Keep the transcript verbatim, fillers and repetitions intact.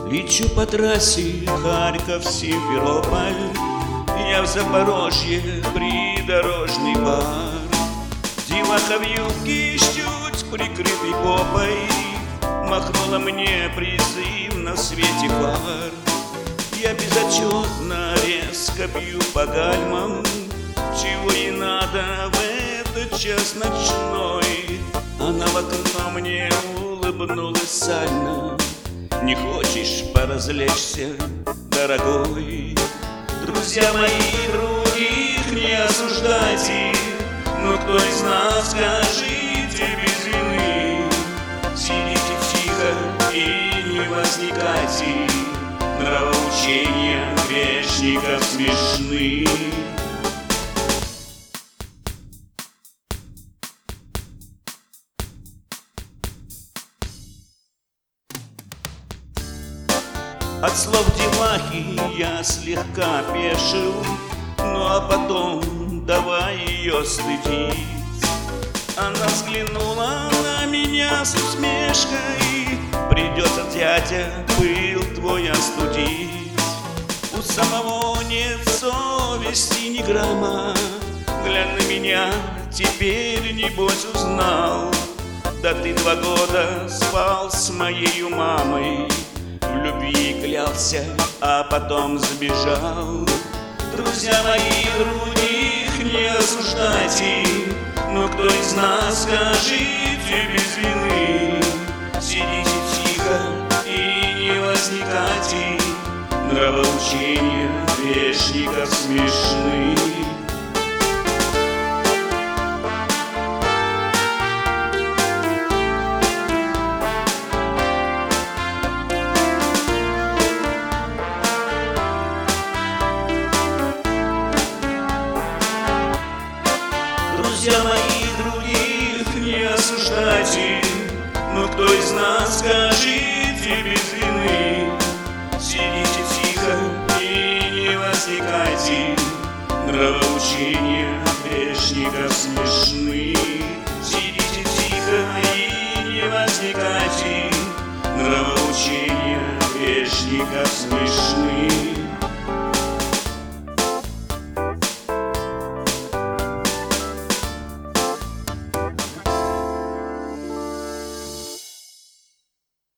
Лечу по трассе Харьков-Симферополь, я в Запорожье придорожный бар. Деваха в юбке с чуть прикрытой попой махнула мне призыв на свете фар. Я безотчетно резко бью по гальмам, чего ей надо в этот час ночной. Она в окно мне улыбнулась сально: не хочешь поразвлечься, дорогой? Друзья мои, других не осуждайте, но кто из нас, скажите, без вины? Сидите тихо и не возникайте, нравоучения грешников смешны. От слов девахи я слегка пешил, ну а потом давай ее стыдить. Она взглянула на меня с усмешкой: придется, дядя, пыл твой остудить. У самого нет совести ни грамма, глянь на меня, теперь небось узнал. Да ты два года спал с моею мамой, в любви клялся, а потом сбежал. Друзья мои, других не осуждайте, но кто из нас, скажите, без вины? Сидите тихо и не возникайте, нравоучения грешников смешны. Друзья мои, других не осуждайте, но кто из нас, скажите, без вины? Сидите тихо и не возникайте, нравоучения грешников смешны. Сидите тихо и не возникайте, нравоучения грешников смешны.